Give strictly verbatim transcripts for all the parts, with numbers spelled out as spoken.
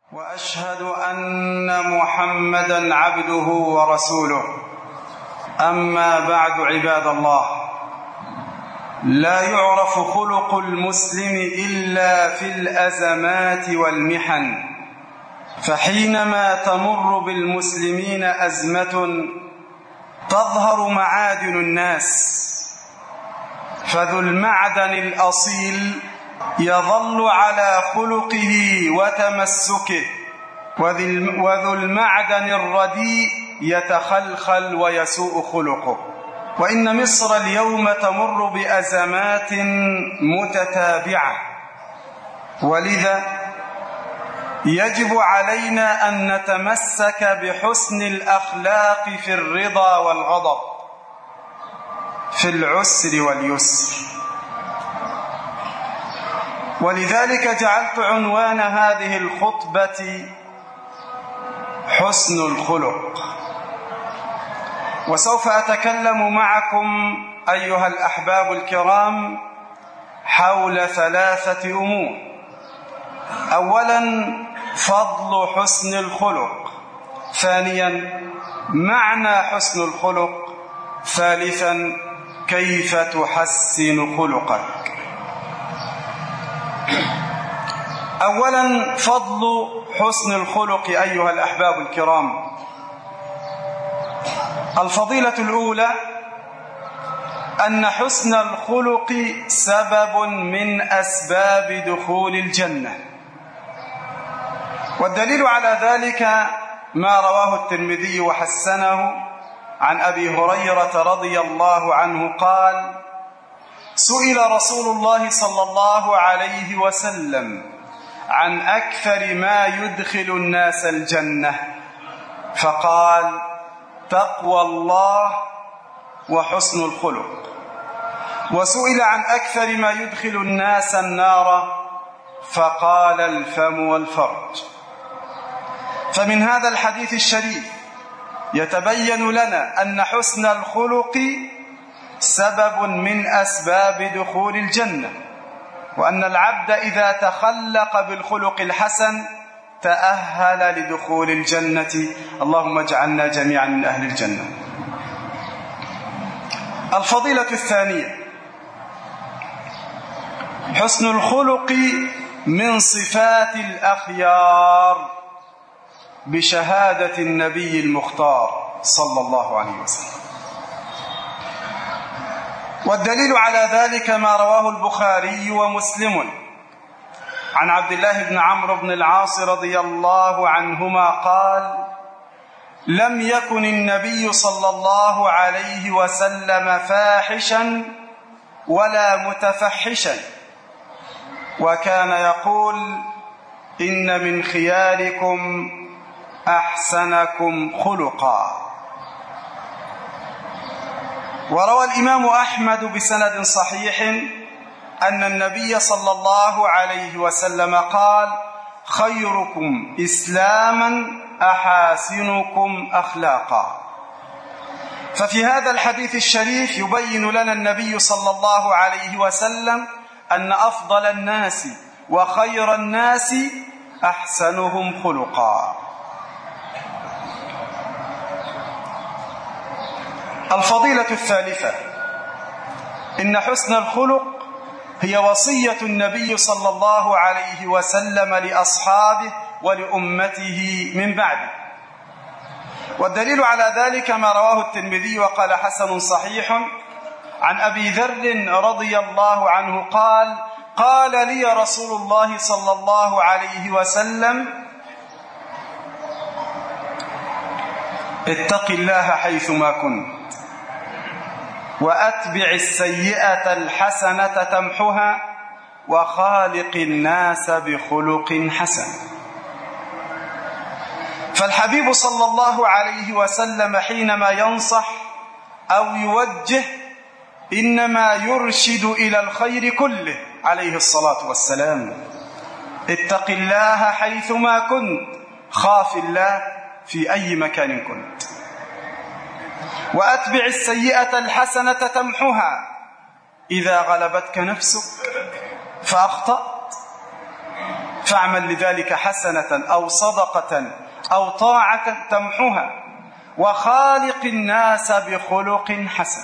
وأشهد أن محمدًا عبده ورسوله. أما بعد، عباد الله، لا يعرف خلق المسلم إلا في الأزمات والمحن، فحينما تمر بالمسلمين أزمة تظهر معادن الناس، فذو المعدن الأصيل يظل على خلقه وتمسكه، وذو المعدن الرديء يتخلخل ويسوء خلقه. وإن مصر اليوم تمر بأزمات متتابعة، ولذا يجب علينا أن نتمسك بحسن الأخلاق في الرضا والغضب، في العسر واليسر. ولذلك جعلت عنوان هذه الخطبة حسن الخلق. وسوف أتكلم معكم أيها الأحباب الكرام حول ثلاثة أمور: أولاً فضل حسن الخلق، ثانياً معنى حسن الخلق، ثالثاً كيف تحسن خلقك. أولاً فضل حسن الخلق أيها الأحباب الكرام. الفضيلة الأولى أن حسن الخلق سبب من أسباب دخول الجنة، والدليل على ذلك ما رواه الترمذي وحسنه عن أبي هريرة رضي الله عنه قال: سئل رسول الله صلى الله عليه وسلم عن أكثر ما يدخل الناس الجنة، فقال: تقوى الله وحسن الخلق. وسئل عن أكثر ما يدخل الناس النار، فقال: الفم والفرج. فمن هذا الحديث الشريف يتبين لنا أن حسن الخلق سبب من أسباب دخول الجنة، وأن العبد إذا تخلق بالخلق الحسن تأهل لدخول الجنة. اللهم اجعلنا جميعا من أهل الجنة. الفضيلة الثانية: حسن الخلق من صفات الأخيار بشهادة النبي المختار صلى الله عليه وسلم. والدليل على ذلك ما رواه البخاري ومسلم عن عبد الله بن عمرو بن العاص رضي الله عنهما قال: لم يكن النبي صلى الله عليه وسلم فاحشا ولا متفحشا، وكان يقول: إن من خياركم أحسنكم خلقا. وروى الإمام أحمد بسند صحيح أن النبي صلى الله عليه وسلم قال: خيركم إسلاما أحاسنكم أخلاقا. ففي هذا الحديث الشريف يبين لنا النبي صلى الله عليه وسلم أن أفضل الناس وخير الناس أحسنهم خلقا. الفضيلة الثالثة: إن حسن الخلق هي وصية النبي صلى الله عليه وسلم لأصحابه ولأمته من بعده. والدليل على ذلك ما رواه الترمذي وقال حسن صحيح عن أبي ذر رضي الله عنه قال: قال لي رسول الله صلى الله عليه وسلم: اتق الله حيثما كنت، وأتبع السيئة الحسنة تمحها، وخالق الناس بخلق حسن. فالحبيب صلى الله عليه وسلم حينما ينصح أو يوجه إنما يرشد إلى الخير كله عليه الصلاة والسلام. اتق الله حيثما كنت، خاف الله في أي مكان كنت. وأتبع السيئة الحسنة تمحها، إذا غلبتك نفسك فأخطأت فاعمل لذلك حسنة أو صدقة أو طاعة تمحها، وخالق الناس بخلق حسن.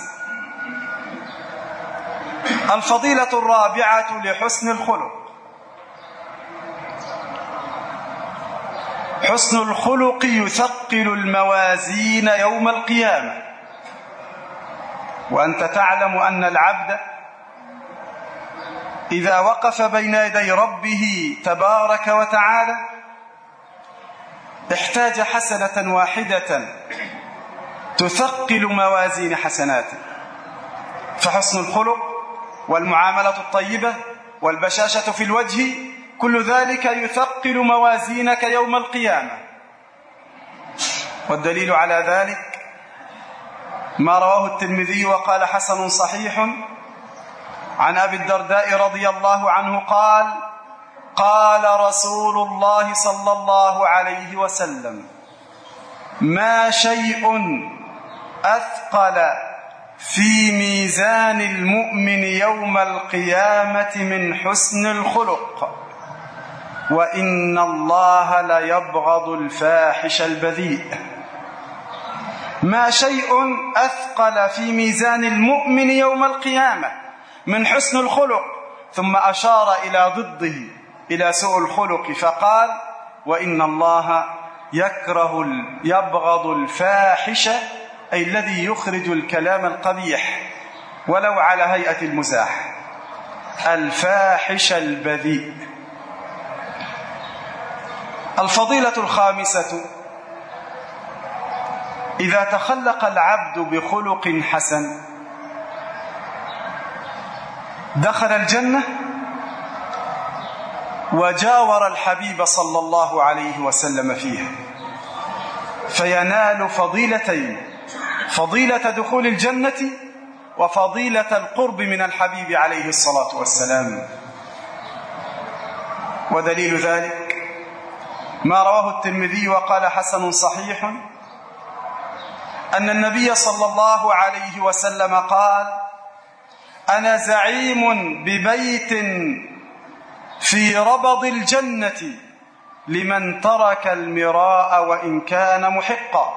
الفضيلة الرابعة لحسن الخلق: حسن الخلق يثقل الموازين يوم القيامة. وأنت تعلم أن العبد إذا وقف بين يدي ربه تبارك وتعالى احتاج حسنة واحدة تثقل موازين حسناته. فحسن الخلق والمعاملة الطيبة والبشاشة في الوجه كل ذلك يثقل موازينك يوم القيامة. والدليل على ذلك ما رواه الترمذي وقال حسن صحيح عن أبي الدرداء رضي الله عنه قال: قال رسول الله صلى الله عليه وسلم: ما شيء أثقل في ميزان المؤمن يوم القيامة من حسن الخلق، وإن الله ليبغض الفاحش البذيء. ما شيء أثقل في ميزان المؤمن يوم القيامة من حسن الخلق، ثم أشار إلى ضده إلى سوء الخلق فقال: وإن الله يكره يبغض الفاحش، أي الذي يخرج الكلام القبيح ولو على هيئة المزاح، الفاحش البذيء. الفضيلة الخامسة: إذا تخلق العبد بخلق حسن دخل الجنة وجاور الحبيب صلى الله عليه وسلم فيها، فينال فضيلتين: فضيلة دخول الجنة وفضيلة القرب من الحبيب عليه الصلاة والسلام. ودليل ذلك ما رواه الترمذي وقال حسن صحيح أن النبي صلى الله عليه وسلم قال: أنا زعيم ببيت في ربض الجنة لمن ترك المراء وإن كان محقا.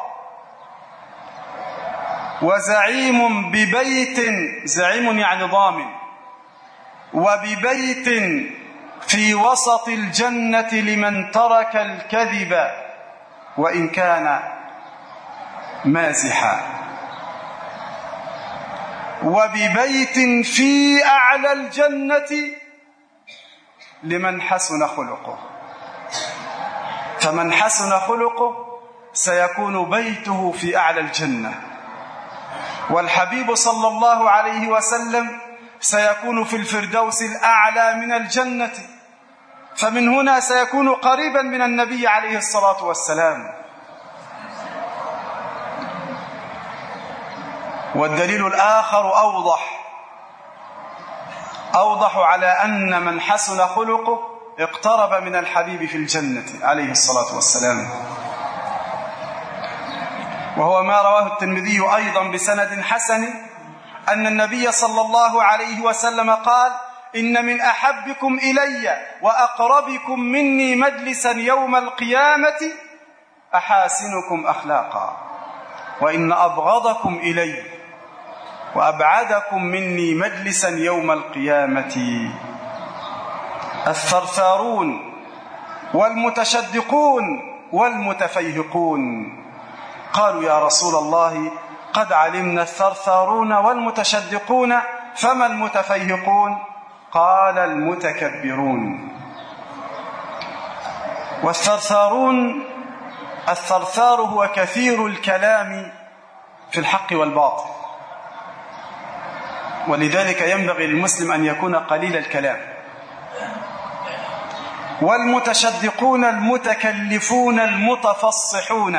وزعيم ببيت، زعيم يعني ضامن، وببيت في وسط الجنة لمن ترك الكذب وإن كان مازحا. وببيت في أعلى الجنة لمن حسن خلقه. فمن حسن خلقه سيكون بيته في أعلى الجنة، والحبيب صلى الله عليه وسلم سيكون في الفردوس الأعلى من الجنة، فمن هنا سيكون قريبا من النبي عليه الصلاة والسلام. والدليل الآخر أوضح أوضح على أن من حسن خلقه اقترب من الحبيب في الجنة عليه الصلاة والسلام، وهو ما رواه الترمذي أيضا بسند حسن أن النبي صلى الله عليه وسلم قال: إن من أحبكم إلي وأقربكم مني مجلسا يوم القيامة أحاسنكم أخلاقا، وإن أبغضكم إلي وأبعدكم مني مجلسا يوم القيامة الثرثارون والمتشدقون والمتفيهقون. قالوا: يا رسول الله قد علمنا الثرثارون والمتشدقون، فما المتفيهقون؟ قال: المتكبرون. والثرثارون، الثرثار هو كثير الكلام في الحق والباطل، ولذلك ينبغي للمسلم أن يكون قليل الكلام. والمتشدقون المتكلفون المتفصحون،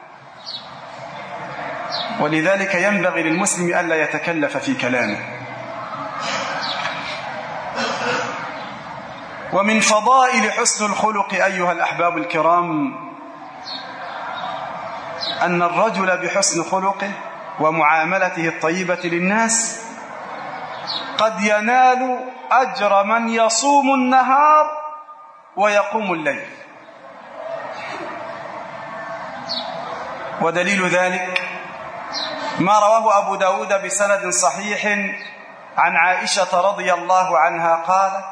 ولذلك ينبغي للمسلم ألا يتكلف في كلامه. ومن فضائل حسن الخلق أيها الأحباب الكرام أن الرجل بحسن خلقه ومعاملته الطيبة للناس قد ينال أجر من يصوم النهار ويقوم الليل. ودليل ذلك ما رواه أبو داود بسند صحيح عن عائشة رضي الله عنها قالت: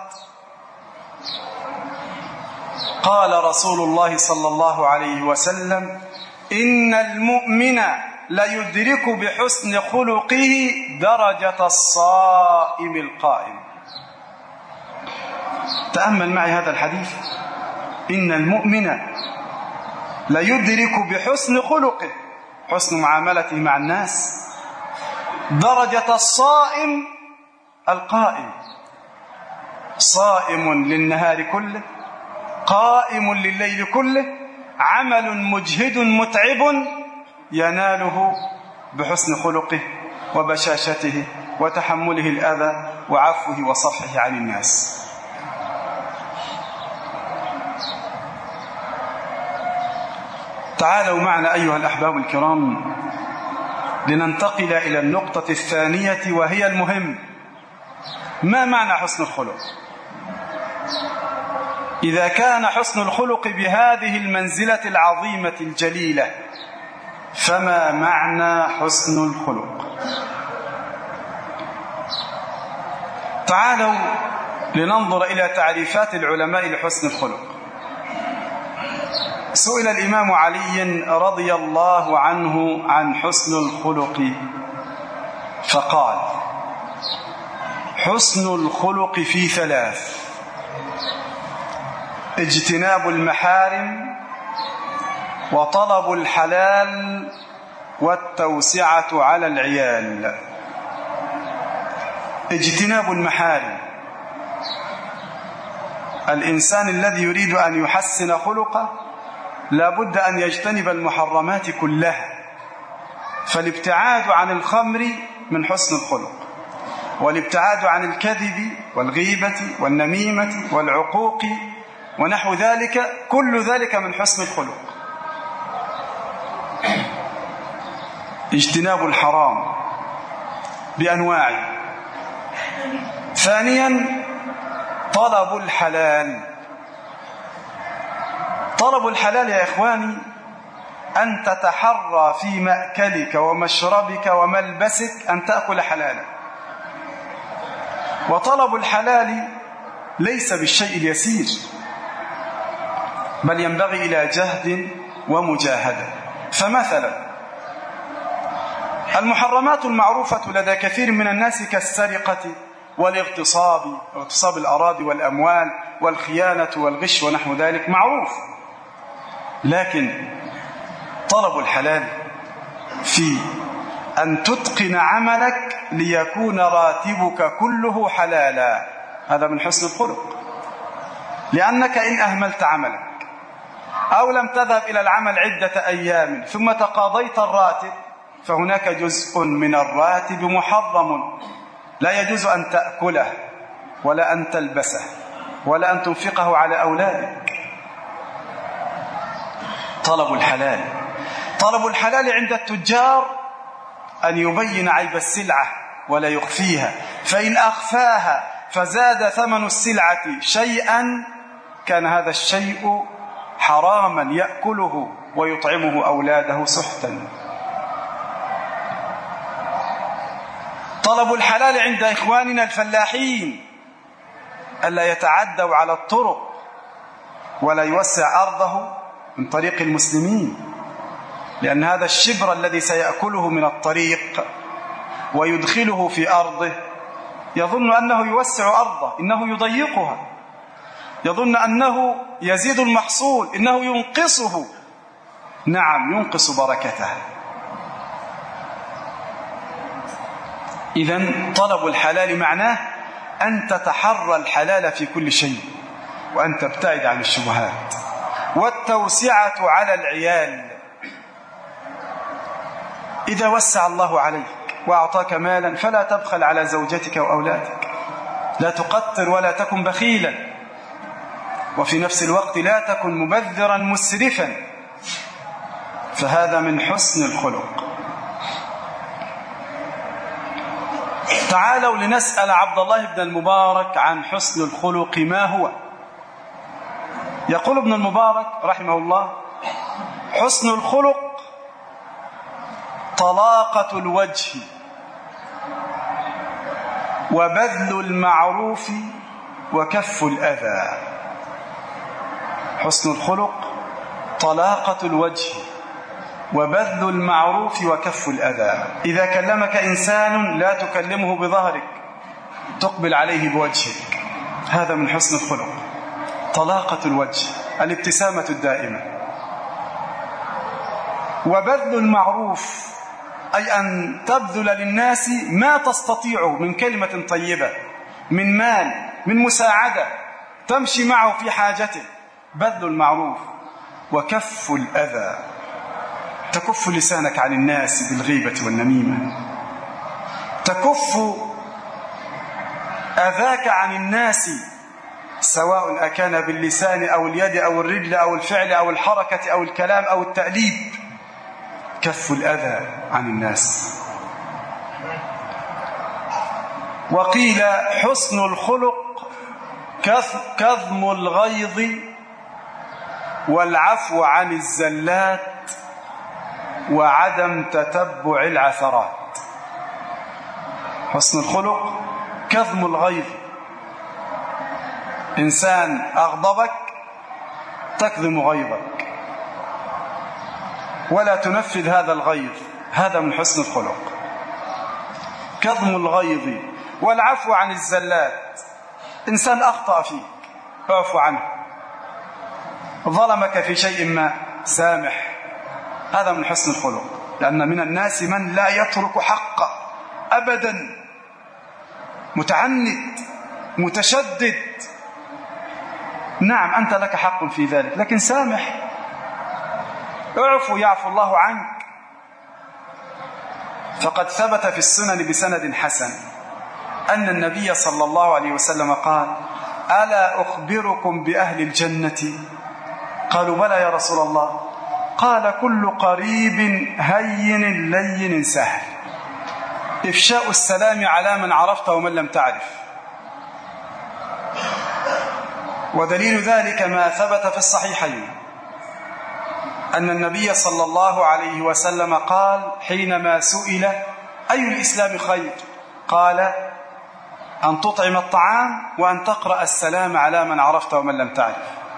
قال رسول الله صلى الله عليه وسلم: إن المؤمن ليدرك بحسن خلقه درجة الصائم القائم. تأمل معي هذا الحديث: إن المؤمن ليدرك بحسن خلقه، حسن معاملته مع الناس، درجة الصائم القائم. صائم للنهار كله، قائم لليل كله، عمل مجهد متعب يناله بحسن خلقه وبشاشته وتحمله الأذى وعفوه وصفحه عن الناس. تعالوا معنا أيها الأحباب الكرام لننتقل إلى النقطة الثانية وهي المهم: ما معنى حسن الخلق؟ إذا كان حسن الخلق بهذه المنزلة العظيمة الجليلة، فما معنى حسن الخلق؟ تعالوا لننظر إلى تعريفات العلماء لحسن الخلق. سئل الإمام علي رضي الله عنه عن حسن الخلق فقال: حسن الخلق في ثلاث: اجتناب المحارم، وطلب الحلال، والتوسعة على العيال. اجتناب المحارم: الإنسان الذي يريد أن يحسن خلقه لا بد أن يجتنب المحرمات كلها، فالابتعاد عن الخمر من حسن الخلق، والابتعاد عن الكذب والغيبة والنميمة والعقوق ونحو ذلك، كل ذلك من حسن الخلق. اجتناب الحرام بأنواعه. ثانيا طلب الحلال. طلب الحلال يا إخواني أن تتحرى في مأكلك ومشربك وملبسك أن تأكل حلالا. وطلب الحلال ليس بالشيء اليسير، بل ينبغي إلى جهد ومجاهدة. فمثلا المحرمات المعروفة لدى كثير من الناس كالسرقة والاغتصاب، اغتصاب الأراضي والأموال والخيانة والغش ونحو ذلك معروف، لكن طلب الحلال في أن تتقن عملك ليكون راتبك كله حلالا، هذا من حسن الخلق. لأنك إن أهملت عملك أو لم تذهب إلى العمل عدة أيام ثم تقاضيت الراتب، فهناك جزء من الراتب محرم، لا يجوز أن تأكله ولا أن تلبسه ولا أن تنفقه على أولادك. طلب الحلال. طلب الحلال عند التجار أن يبين عيب السلعة ولا يخفيها، فإن أخفاها فزاد ثمن السلعة شيئا كان هذا الشيء حراما يأكله ويطعمه أولاده سحتا. طلب الحلال عند إخواننا الفلاحين ألا يتعدوا على الطرق ولا يوسع أرضه من طريق المسلمين، لأن هذا الشبر الذي سيأكله من الطريق ويدخله في أرضه يظن أنه يوسع أرضه، إنه يضيقها، يظن أنه يزيد المحصول، إنه ينقصه. نعم، ينقص بركتها. إذن طلب الحلال معناه أن تتحرى الحلال في كل شيء وأن تبتعد عن الشبهات. والتوسعة على العيال: إذا وسع الله عليك وأعطاك مالا فلا تبخل على زوجتك وأولادك، لا تقتر ولا تكن بخيلا، وفي نفس الوقت لا تكن مبذرا مسرفا، فهذا من حسن الخلق. تعالوا لنسأل عبد الله بن المبارك عن حسن الخلق ما هو. يقول ابن المبارك رحمه الله: حسن الخلق طلاقة الوجه وبذل المعروف وكف الأذى. حسن الخلق طلاقة الوجه وبذل المعروف وكف الأذى. إذا كلمك إنسان لا تكلمه بظهرك، تقبل عليه بوجهك، هذا من حسن الخلق. طلاقة الوجه، الابتسامة الدائمة. وبذل المعروف أي أن تبذل للناس ما تستطيع من كلمة طيبة، من مال، من مساعدة، تمشي معه في حاجته. بذل المعروف وكف الأذى، تكف لسانك عن الناس بالغيبة والنميمة، تكف أذاك عن الناس، سواء أكان باللسان أو اليد أو الرجل أو الفعل أو الحركة أو الكلام أو التأليب. كف الأذى عن الناس. وقيل حسن الخلق كظم الغيظ والعفو عن الزلات وعدم تتبع العثرات. حسن الخلق كظم الغيظ، إنسان أغضبك تكظم غيظك ولا تنفذ هذا الغيظ، هذا من حسن الخلق. كظم الغيظ والعفو عن الزلات، إنسان أخطأ فيك اعفو عنه، ظلمك في شيء ما سامح، هذا من حسن الخلق. لأن من الناس من لا يترك حقه أبدا، متعند متشدد. نعم أنت لك حق في ذلك، لكن سامح، اعفو يعفو الله عنك. فقد ثبت في السنن بسند حسن أن النبي صلى الله عليه وسلم قال: ألا أخبركم بأهل الجنة؟ قالوا: بلى يا رسول الله. قال: كل قريب هين لين سهل، إفشاء السلام على من عرفت ومن لم تعرف. ودليل ذلك ما ثبت في الصحيحين أن النبي صلى الله عليه وسلم قال حينما سئل: أي الإسلام خير؟ قال: أن تطعم الطعام وأن تقرأ السلام على من عرفت ومن لم تعرف.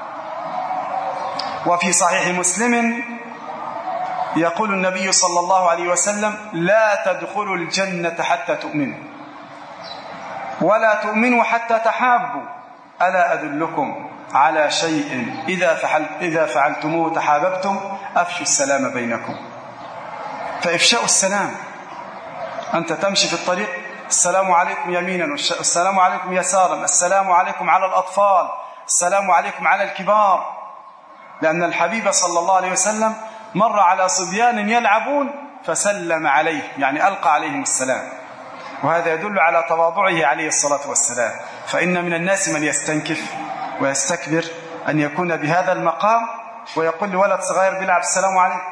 وفي صحيح مسلم يقول النبي صلى الله عليه وسلم: لا تدخلوا الجنة حتى تؤمنوا، ولا تؤمنوا حتى تحابوا، ألا أدلكم على شيء إذا فعلت إذا فعلتموه تحاببتم؟ أفشوا السلام بينكم. فإفشاء السلام، أنت تمشي في الطريق: السلام عليكم يمينا، السلام عليكم يسارا، السلام عليكم على الأطفال، السلام عليكم على الكبار. لأن الحبيب صلى الله عليه وسلم مر على صبيان يلعبون فسلم عليه، يعني ألقى عليهم السلام، وهذا يدل على تواضعه عليه الصلاة والسلام. فإن من الناس من يستنكف ويستكبر أن يكون بهذا المقام ويقول لولد صغير بيلعب: السلام عليكم.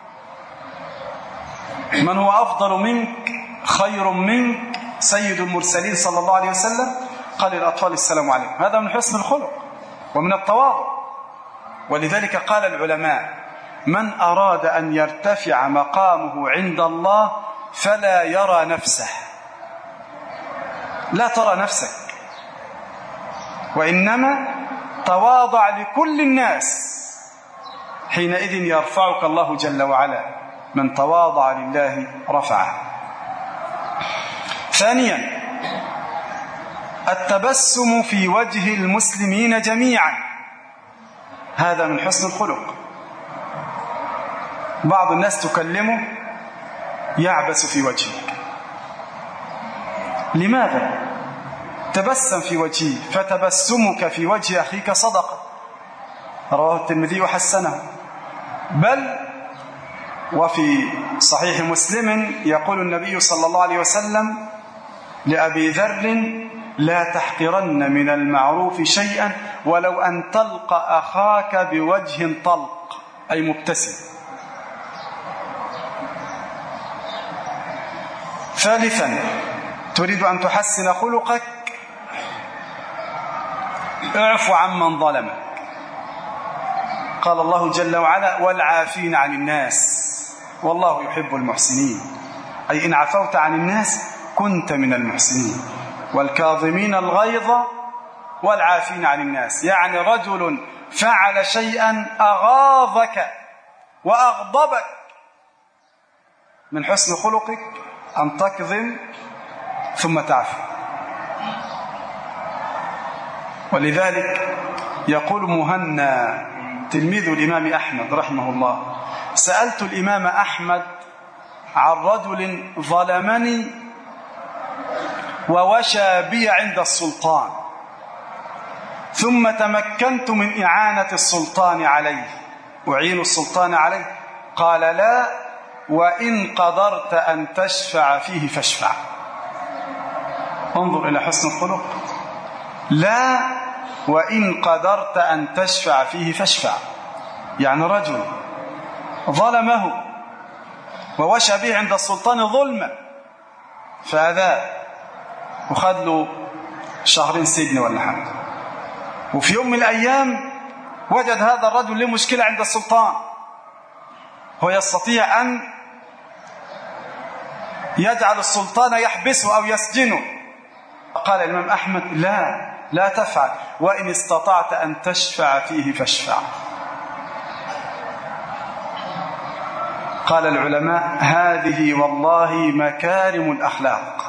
من هو أفضل منك خير منك سيد المرسلين صلى الله عليه وسلم قال للأطفال: السلام عليكم. هذا من حسن الخلق ومن التواضع. ولذلك قال العلماء: من أراد أن يرتفع مقامه عند الله فلا يرى نفسه، لا ترى نفسك، وإنما تواضع لكل الناس، حينئذ يرفعك الله جل وعلا. من تواضع لله رفعه. ثانيا، التبسم في وجه المسلمين جميعا، هذا من حسن الخلق. بعض الناس تكلمه يعبس في وجهك، لماذا؟ تبسم في وجهه، فتبسمك في وجه أخيك صدقة، رواه الترمذي وحسنه. بل وفي صحيح مسلم يقول النبي صلى الله عليه وسلم لأبي ذر: لا تحقرن من المعروف شيئا ولو أن تلقى أخاك بوجه طلق، أي مبتسم. ثالثا، تريد أن تحسن خلقك، اعف عمن ظلمك. قال الله جل وعلا والعافين عن الناس والله يحب المحسنين، أي إن عفوت عن الناس كنت من المحسنين. والكاظمين الغيظ والعافين عن الناس، يعني رجل فعل شيئا أغاظك وأغضبك، من حسن خلقك أن تكظم ثم تعفو. ولذلك يقول مهنا تلميذ الإمام أحمد رحمه الله: سألت الإمام أحمد عن رجل ظلمني ووشى بي عند السلطان، ثم تمكنت من إعانة السلطان عليه، أعين السلطان عليه. قال: لا، وإن قدرت أن تشفع فيه فاشفع. انظر إلى حسن الخلق. لا، وإن قدرت أن تشفع فيه فاشفع، يعني رجل ظلمه ووشى به عند السلطان ظلما فأذاه وخذ له شهرين سجن ولا حاجة، وفي يوم من الأيام وجد هذا الرجل له مشكلة عند السلطان، هو يستطيع أن يجعل السلطان يحبسه أو يسجنه. قال الإمام أحمد: لا لا تفعل، وإن استطعت أن تشفع فيه فاشفع. قال العلماء: هذه والله مكارم الأخلاق.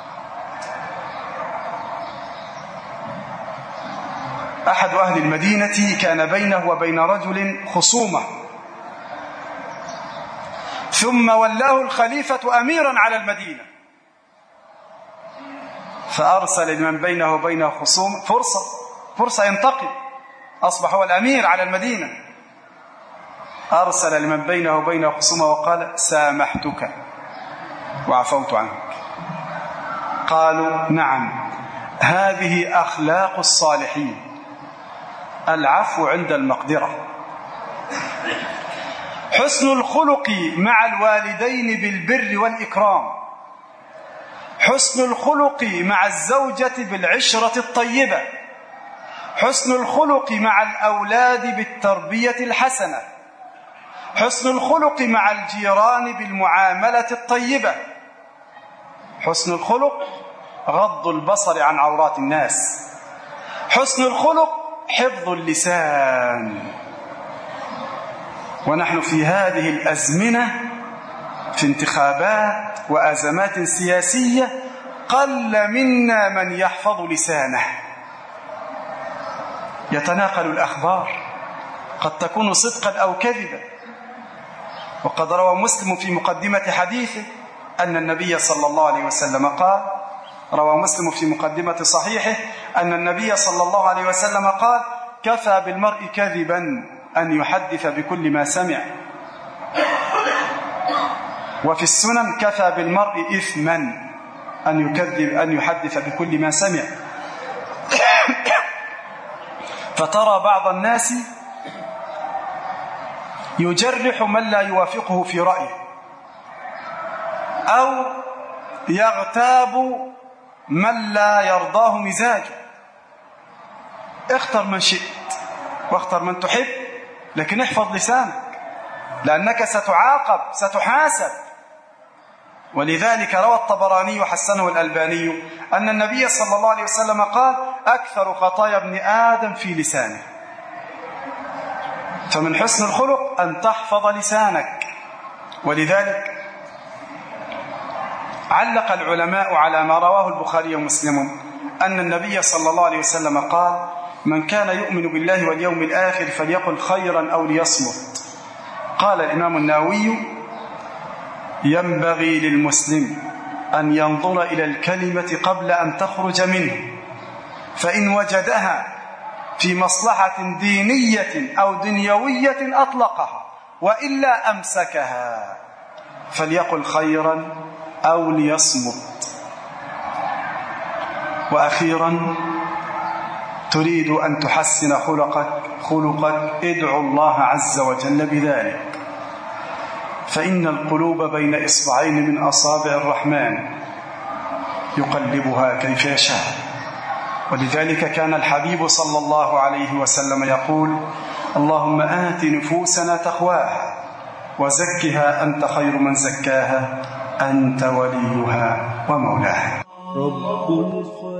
أحد أهل المدينة كان بينه وبين رجل خصومة، ثم ولاه الخليفة أميرا على المدينة، فأرسل لمن بينه وبينه خصومة فرصة فرصة ينتقم، أصبح هو الأمير على المدينة. أرسل لمن بينه وبينه خصومة وقال: سامحتك وعفوت عنك. قالوا: نعم، هذه أخلاق الصالحين، العفو عند المقدرة. حسن الخلق مع الوالدين بالبر والإكرام، حسن الخلق مع الزوجة بالعشرة الطيبة، حسن الخلق مع الأولاد بالتربية الحسنة، حسن الخلق مع الجيران بالمعاملة الطيبة، حسن الخلق غض البصر عن عورات الناس، حسن الخلق حفظ اللسان. ونحن في هذه الأزمنة في انتخابات وأزمات سياسية قل منا من يحفظ لسانه، يتناقل الأخبار قد تكون صدقا أو كذبا. وقد روى مسلم في مقدمة حديثه أن النبي صلى الله عليه وسلم قال، روى مسلم في مقدمة صحيحه أن النبي صلى الله عليه وسلم قال: كفى بالمرء كذبا أن يحدث بكل ما سمع. وفي السنن: كفى بالمرء إثما أن يكذب أن يحدث بكل ما سمع. فترى بعض الناس يجرح من لا يوافقه في رأيه، أو يغتاب من لا يرضاه مزاجه. اختر من شئت واختر من تحب، لكن احفظ لسانك، لأنك ستعاقب ستحاسب. ولذلك روى الطبراني وحسنه الألباني أن النبي صلى الله عليه وسلم قال: أكثر خطايا ابن آدم في لسانه. فمن حسن الخلق أن تحفظ لسانك. ولذلك علق العلماء على ما رواه البخاري ومسلم أن النبي صلى الله عليه وسلم قال: من كان يؤمن بالله واليوم الآخر فليقل خيرا أو ليصمت. قال الإمام النووي: ينبغي للمسلم أن ينظر إلى الكلمة قبل أن تخرج منه، فإن وجدها في مصلحة دينية أو دنيوية أطلقها، وإلا أمسكها، فليقل خيرا أو ليصمت. وأخيرا، تريد أن تحسن خلقك خلقك ادعو الله عز وجل بذلك، فإن القلوب بين إصبعين من أصابع الرحمن يقلبها كيف يشاء. ولذلك كان الحبيب صلى الله عليه وسلم يقول: اللهم آت نفوسنا تقواها وزكها أنت خير من زكاها أنت وليها ومولاها. رب